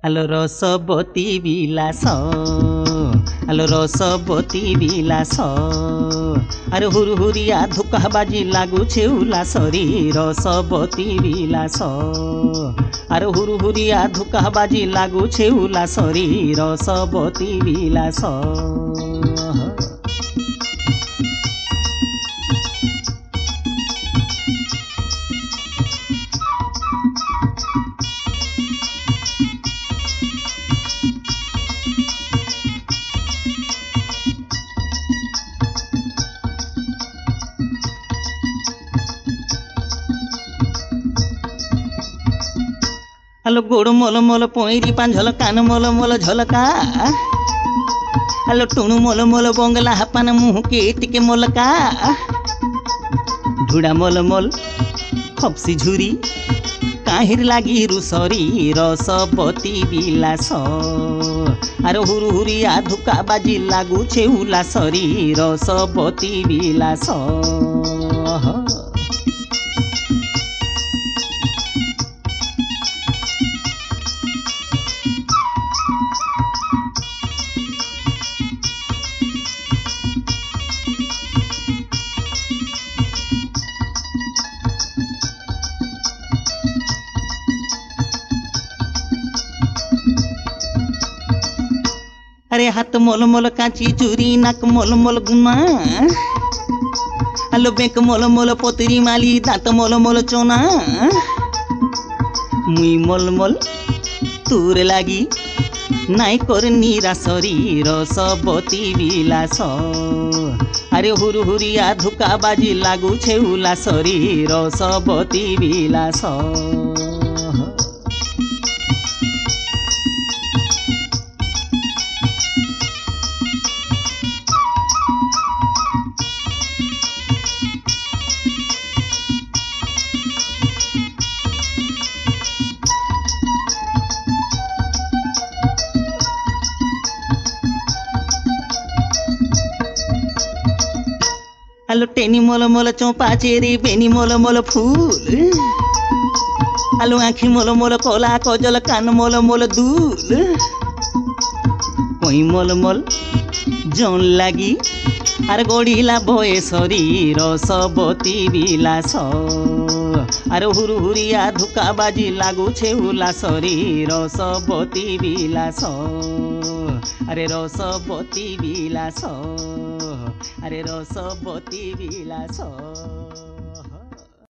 আলো রসবতী বিলাস, আলো রসবতী বিলাস। আরে হুরু হুরিয়া ধুকা বাজি লাগুছে উল্লাসরি রসবতী বিলাস। আরে হুরু হুরিয়া ধুকা বাজি লাগুছে উল্লাসরি রসবতী বিলাস। আলো গোড় মল মল পয়রি পাঞ্ঝল কান মল মল ঝলকা। আলো টুণু মল মল বঙ্গলা হাপান মুহকে টিকে মলকা। ঢুড়া মল মল খপসি ঝুরি কাহির লাগি রুসরি রসবতী বিলাস। আর হুরু হুরিয়া ধুকা বাজি লাগুছে উল্লাসরি রসবতী বিলাস। अरे हाथ मोल मोल कांची चूरी नाक मोल मोल गुना। आलो बेक मोल मोल पोतरी माली दांत मोल मोल चोना। मुई मोल मोल तूर लागी नाई कर निरासरी रसबतী বিলাস। अरे हुरु हुरिया धुका बाजी लागुछे उल्लासरी रसबतী বিলাস। आलो टेनी मोल मोल चौपा चेरी बेनी मोल मोल फूल। आलो आँखी मोल मोल कोला कजल कान मोल मोल दूल। कोई मोल मोल जौन लागी आर गढ़िला बयसरी रसबतী বিলাস। आर हुरु हुरिया धुका बाजी लागुछे उल्लासरी रसबतী বিলাস। अरे रसबतী বিলাস, अरे रसबतী বিলাস।